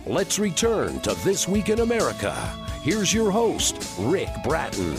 Let's return to This Week in America. Here's your host, Rick Bratton.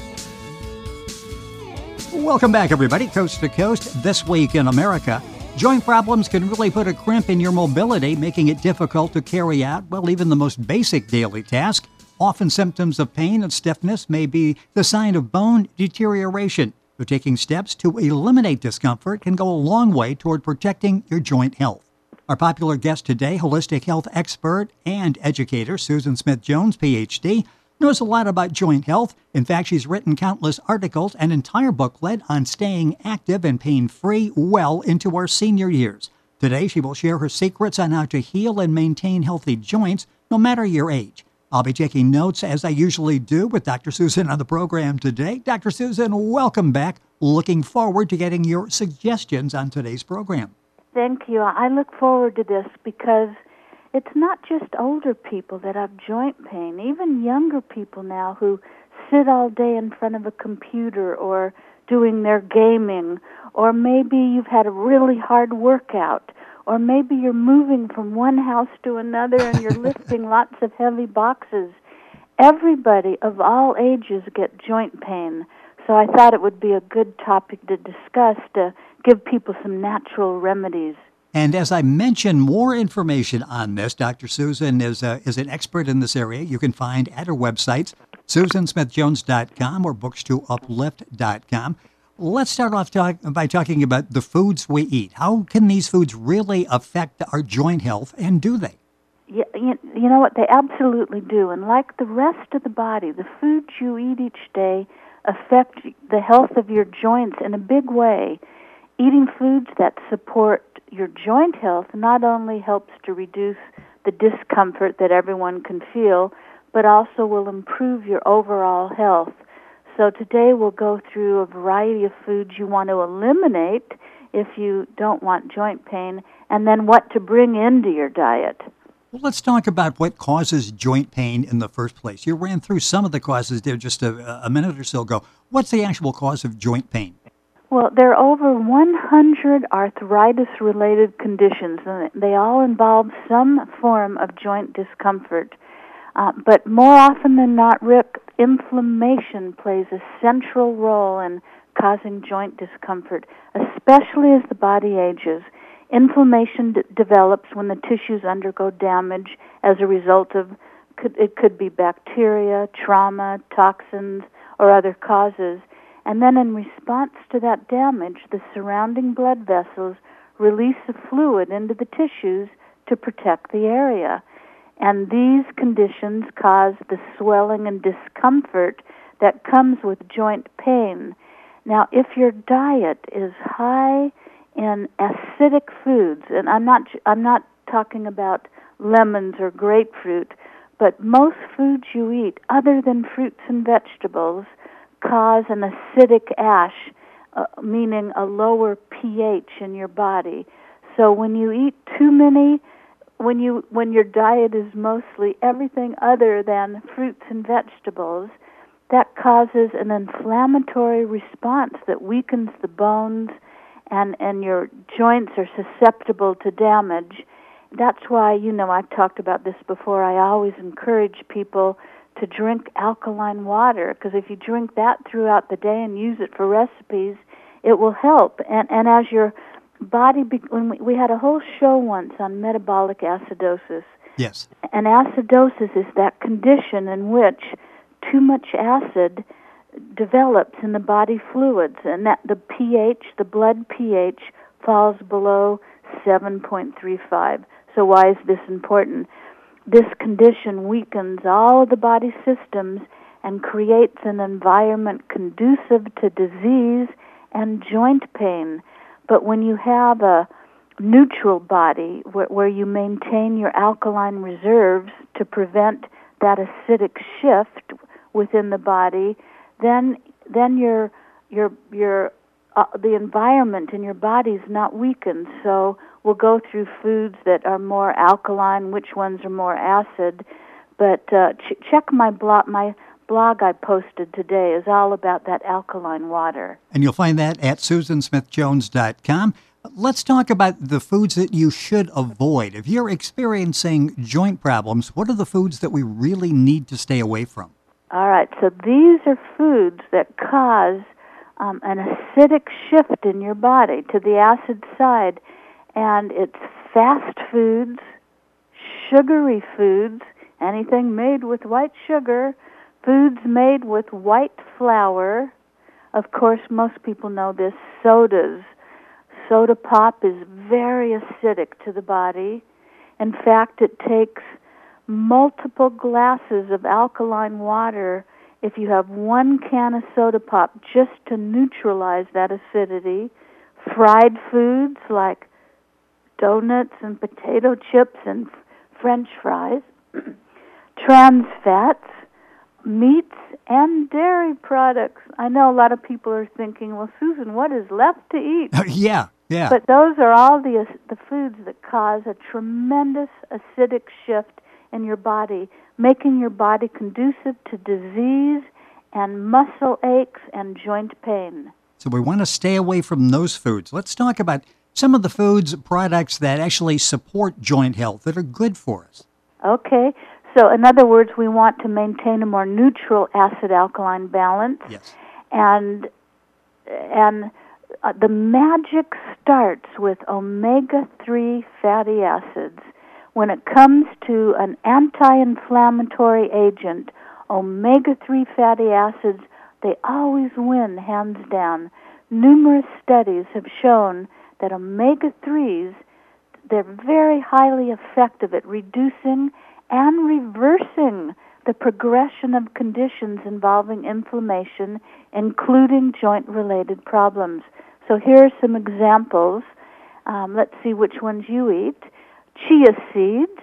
Welcome back, everybody, coast to coast. This Week in America. Joint problems can really put a crimp in your mobility, making it difficult to carry out, well, even the most basic daily task. Often symptoms of pain and stiffness may be the sign of bone deterioration. So taking steps to eliminate discomfort can go a long way toward protecting your joint health. Our popular guest today, holistic health expert and educator Susan Smith-Jones, Ph.D., knows a lot about joint health. In fact, she's written countless articles and an entire booklet on staying active and pain-free well into our senior years. Today, she will share her secrets on how to heal and maintain healthy joints no matter your age. I'll be taking notes, as I usually do, with Dr. Susan on the program today. Dr. Susan, welcome back. Looking forward to getting your suggestions on today's program. Thank you. I look forward to this because it's not just older people that have joint pain. Even younger people now who sit all day in front of a computer or doing their gaming, or maybe you've had a really hard workout, or maybe you're moving from one house to another and you're lifting lots of heavy boxes. Everybody of all ages get joint pain. So I thought it would be a good topic to discuss to give people some natural remedies. And as I mentioned, more information on this, Dr. Susan is an expert in this area. You can find at her websites, susansmithjones.com or bookstouplift.com. Let's start off by talking about the foods we eat. How can these foods really affect our joint health, and do they? Yeah, you know what? They absolutely do. And like the rest of the body, the foods you eat each day affect the health of your joints in a big way. Eating foods that support your joint health not only helps to reduce the discomfort that everyone can feel, but also will improve your overall health. So today we'll go through a variety of foods you want to eliminate if you don't want joint pain, and then what to bring into your diet. Well, let's talk about what causes joint pain in the first place. You ran through some of the causes there just a minute or so ago. What's the actual cause of joint pain? Well, there are over 100 arthritis-related conditions, and they all involve some form of joint discomfort. But more often than not, Rick, inflammation plays a central role in causing joint discomfort, especially as the body ages. Inflammation develops when the tissues undergo damage as a result of, it could be bacteria, trauma, toxins, or other causes. And then in response to that damage, the surrounding blood vessels release a fluid into the tissues to protect the area. And these conditions cause the swelling and discomfort that comes with joint pain. Now, if your diet is high in acidic foods, and I'm not talking about lemons or grapefruit, but most foods you eat, other than fruits and vegetables, cause an acidic ash, meaning a lower pH in your body. So when you eat too many, when your diet is mostly everything other than fruits and vegetables, that causes an inflammatory response that weakens the bones, and your joints are susceptible to damage. That's why, I've talked about this before, I always encourage people to drink alkaline water, because if you drink that throughout the day and use it for recipes, it will help. And as your body, when we had a whole show once on metabolic acidosis. Yes. And acidosis is that condition in which too much acid develops in the body fluids, and that the pH, the blood pH, falls below 7.35. So why is this important? This condition weakens all of the body systems and creates an environment conducive to disease and joint pain. But when you have a neutral body where you maintain your alkaline reserves to prevent that acidic shift within the body, then the environment in your body is not weakened. So we'll go through foods that are more alkaline, which ones are more acid. But check my blog. My blog I posted today is all about that alkaline water. And you'll find that at susansmithjones.com. Let's talk about the foods that you should avoid. If you're experiencing joint problems, what are the foods that we really need to stay away from? All right, so these are foods that cause an acidic shift in your body to the acid side, and it's fast foods, sugary foods, anything made with white sugar, foods made with white flour. Of course, most people know this, sodas. Soda pop is very acidic to the body. In fact, it takes multiple glasses of alkaline water if you have 1 can of soda pop just to neutralize that acidity. Fried foods like donuts and potato chips and French fries. Trans fats, meats, and dairy products. I know a lot of people are thinking, well, Susan, what is left to eat? Yeah. But those are all the foods that cause a tremendous acidic shift in your body, making your body conducive to disease and muscle aches and joint pain. So we want to stay away from those foods. Let's talk about some of the foods, products that actually support joint health that are good for us. Okay. So in other words, we want to maintain a more neutral acid-alkaline balance. Yes. And the magic starts with omega-3 fatty acids. When it comes to an anti-inflammatory agent, omega-3 fatty acids, they always win, hands down. Numerous studies have shown that omega-3s, they're very highly effective at reducing and reversing the progression of conditions involving inflammation, including joint-related problems. So here are some examples. Let's see which ones you eat. Chia seeds,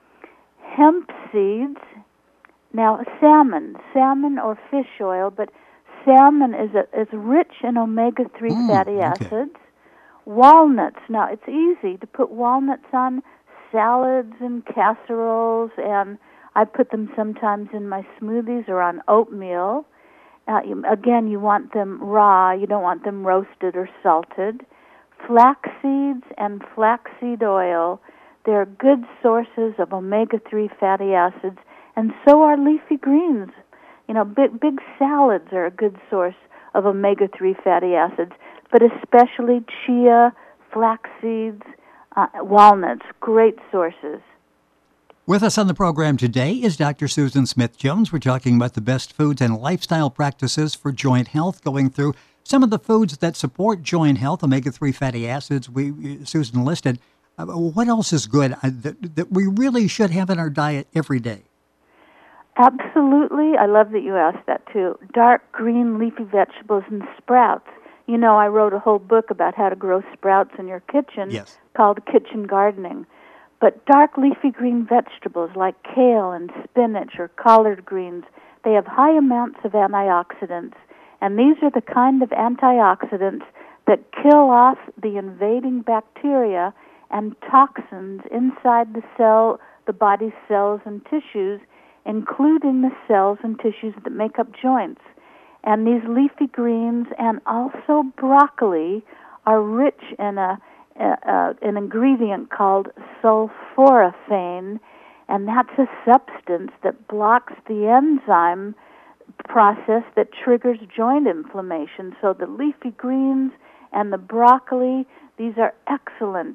hemp seeds. Now, salmon or fish oil, but salmon is rich in omega-3 fatty acids. Walnuts. Now, it's easy to put walnuts on salads and casseroles, and I put them sometimes in my smoothies or on oatmeal. Again, you want them raw. You don't want them roasted or salted. Flax seeds and flaxseed oil, they're good sources of omega-3 fatty acids, and so are leafy greens. You know, big salads are a good source of omega-3 fatty acids, but especially chia, flax seeds, walnuts, great sources. With us on the program today is Dr. Susan Smith-Jones. We're talking about the best foods and lifestyle practices for joint health, going through some of the foods that support joint health, omega-3 fatty acids Susan listed. What else is good that we really should have in our diet every day? Absolutely. I love that you asked that, too. Dark green leafy vegetables and sprouts. You know, I wrote a whole book about how to grow sprouts in your kitchen called Kitchen Gardening. But dark leafy green vegetables like kale and spinach or collard greens, they have high amounts of antioxidants. And these are the kind of antioxidants that kill off the invading bacteria and toxins inside the body's cells and tissues, including the cells and tissues that make up joints. And these leafy greens and also broccoli are rich in an ingredient called sulforaphane, and that's a substance that blocks the enzyme process that triggers joint inflammation. So the leafy greens and the broccoli, these are excellent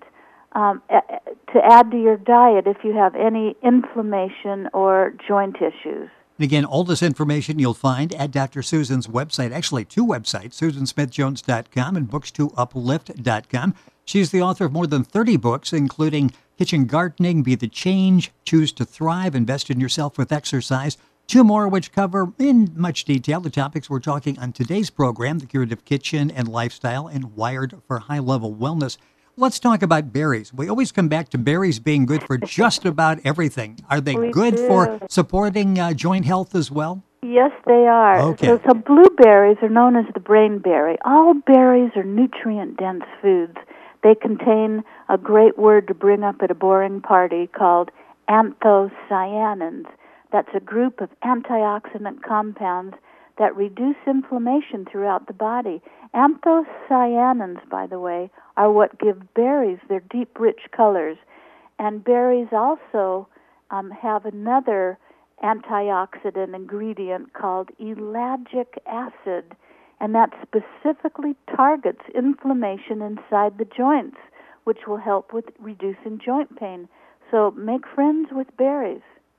to add to your diet if you have any inflammation or joint issues. And again, all this information you'll find at Dr. Susan's website, actually 2 websites, susansmithjones.com and books2uplift.com. She's the author of more than 30 books, including Kitchen Gardening, Be the Change, Choose to Thrive, Invest in Yourself with Exercise. 2 more which cover in much detail the topics we're talking on today's program, The Curative Kitchen and Lifestyle, and Wired for High-Level Wellness. Let's talk about berries. We always come back to berries being good for just about everything. Are they good for supporting joint health as well? Yes, they are. Okay. So blueberries are known as the brain berry. All berries are nutrient-dense foods. They contain a great word to bring up at a boring party called anthocyanins. That's a group of antioxidant compounds that reduce inflammation throughout the body. Anthocyanins, by the way, are what give berries their deep, rich colors. And berries also have another antioxidant ingredient called ellagic acid, and that specifically targets inflammation inside the joints, which will help with reducing joint pain. So make friends with berries.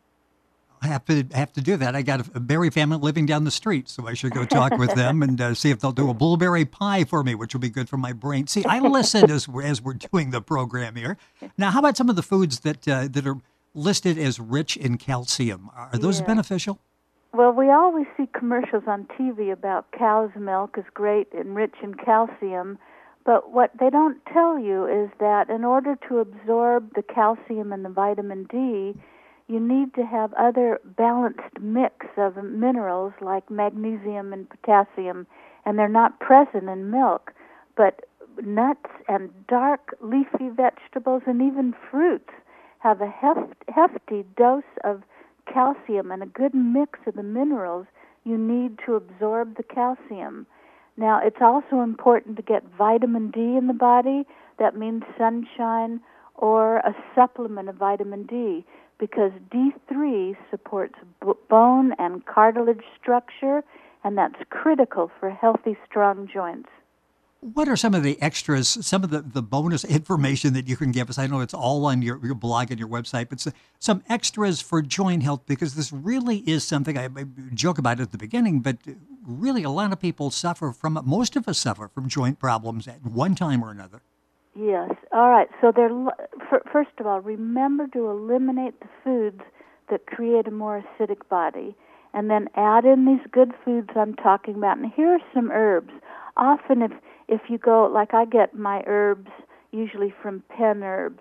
I have to do that. I got a berry family living down the street, so I should go talk with them and see if they'll do a blueberry pie for me, which will be good for my brain. See, I listen as we're doing the program here. Now, how about some of the foods that are listed as rich in calcium? Are those beneficial? Well, we always see commercials on TV about cow's milk is great and rich in calcium, but what they don't tell you is that in order to absorb the calcium and the vitamin D, you need to have other balanced mix of minerals like magnesium and potassium, and they're not present in milk. But nuts and dark leafy vegetables and even fruits have a hefty dose of calcium and a good mix of the minerals you need to absorb the calcium. Now, it's also important to get vitamin D in the body. That means sunshine or a supplement of vitamin D, because D3 supports bone and cartilage structure, and that's critical for healthy, strong joints. What are some of the extras, some of the bonus information that you can give us? I know it's all on your blog and your website, but some extras for joint health, because this really is something, I joke about it at the beginning, but really a lot of people suffer from it. Most of us suffer from joint problems at one time or another. Yes. All right. So first of all, remember to eliminate the foods that create a more acidic body, and then add in these good foods I'm talking about. And here are some herbs. Often if you go, like I get my herbs usually from PennHerb,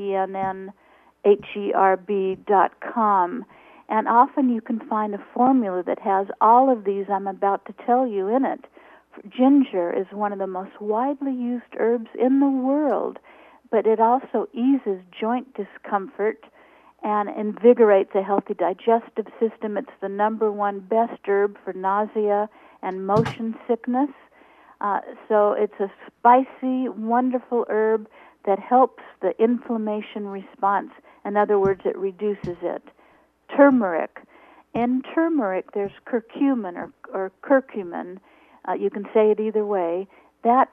PennHerb.com, and often you can find a formula that has all of these I'm about to tell you in it. Ginger is one of the most widely used herbs in the world, but it also eases joint discomfort and invigorates a healthy digestive system. It's the number one best herb for nausea and motion sickness. So it's a spicy, wonderful herb that helps the inflammation response. In other words, it reduces it. Turmeric. In turmeric, there's curcumin or curcumin. You can say it either way. That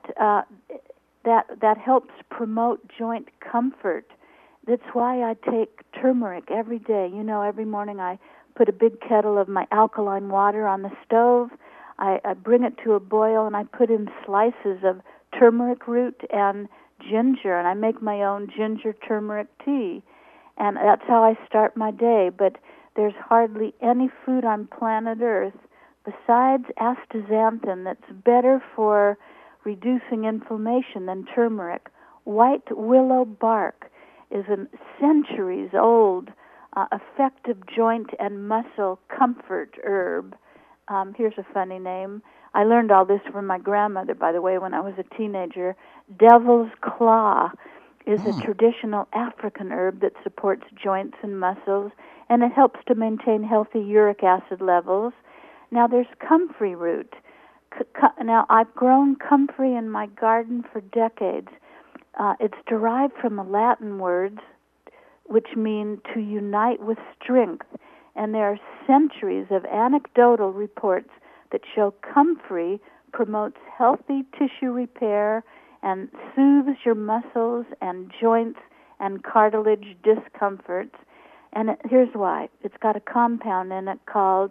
helps promote joint comfort. That's why I take turmeric every day. You know, every morning I put a big kettle of my alkaline water on the stove. I bring it to a boil, and I put in slices of turmeric root and ginger, and I make my own ginger turmeric tea. And that's how I start my day. But there's hardly any food on planet Earth besides astaxanthin that's better for reducing inflammation than turmeric. White willow bark is a centuries-old effective joint and muscle comfort herb. Here's a funny name. I learned all this from my grandmother, by the way, when I was a teenager. Devil's claw is a traditional African herb that supports joints and muscles, and it helps to maintain healthy uric acid levels. Now, there's comfrey root. Now, I've grown comfrey in my garden for decades. It's derived from the Latin words, which mean to unite with strength. And there are centuries of anecdotal reports that show comfrey promotes healthy tissue repair and soothes your muscles and joints and cartilage discomforts. And here's why. It's got a compound in it called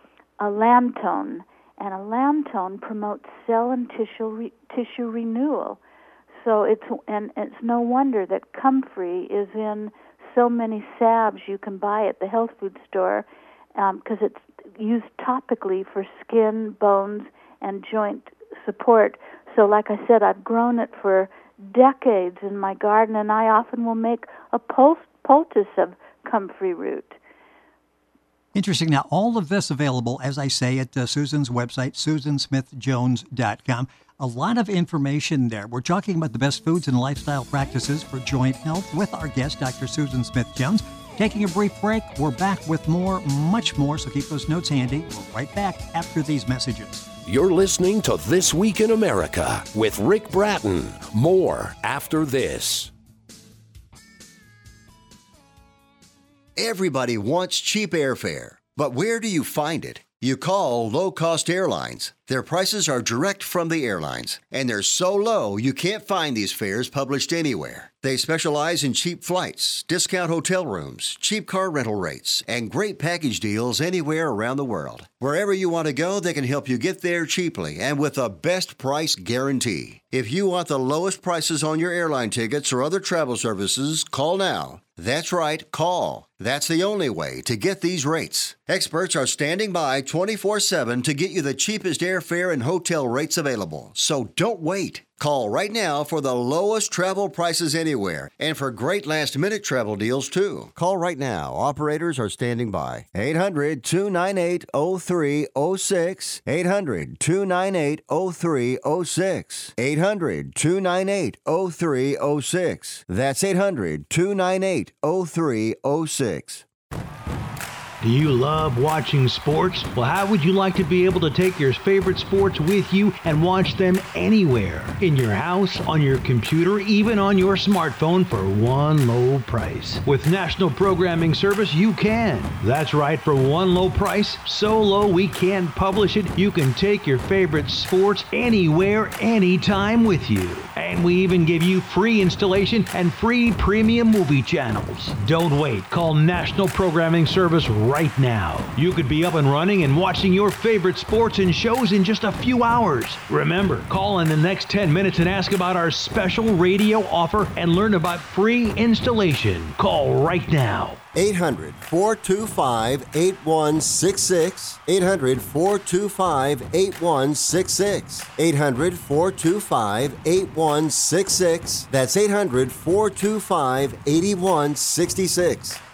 allantoin, and allantoin promotes cell and tissue renewal. So it's no wonder that comfrey is in so many salves you can buy at the health food store, because it's used topically for skin, bones, and joint support. So like I said, I've grown it for decades in my garden, and I often will make a poultice of comfrey root. Interesting. Now, all of this available, as I say, at Susan's website, susansmithjones.com. A lot of information there. We're talking about the best foods and lifestyle practices for joint health with our guest, Dr. Susan Smith-Jones. Taking a brief break, we're back with more, much more, so keep those notes handy. We're right back after these messages. You're listening to This Week in America with Rick Bratton. More after this. Everybody wants cheap airfare, but where do you find it? You call Low Cost Airlines. Their prices are direct from the airlines, and they're so low you can't find these fares published anywhere. They specialize in cheap flights, discount hotel rooms, cheap car rental rates, and great package deals anywhere around the world. Wherever you want to go, they can help you get there cheaply and with a best price guarantee. If you want the lowest prices on your airline tickets or other travel services, call now. That's right, call. That's the only way to get these rates. Experts are standing by 24/7 to get you the cheapest airfare and hotel rates available. So don't wait. Call right now for the lowest travel prices anywhere and for great last-minute travel deals, too. Call right now. Operators are standing by. 800-298-0306. 800-298-0306. 800-298-0306. That's 800-298-0306. Do you love watching sports? Well, how would you like to be able to take your favorite sports with you and watch them anywhere? In your house, on your computer, even on your smartphone for one low price. With National Programming Service, you can. That's right, for one low price, so low we can't publish it, you can take your favorite sports anywhere, anytime with you. And we even give you free installation and free premium movie channels. Don't wait. Call National Programming Service right now. You could be up and running and watching your favorite sports and shows in just a few hours. Remember, call in the next 10 minutes and ask about our special radio offer and learn about free installation. Call right now. 800-425-8166. 800-425-8166. 800-425-8166. That's 800-425-8166.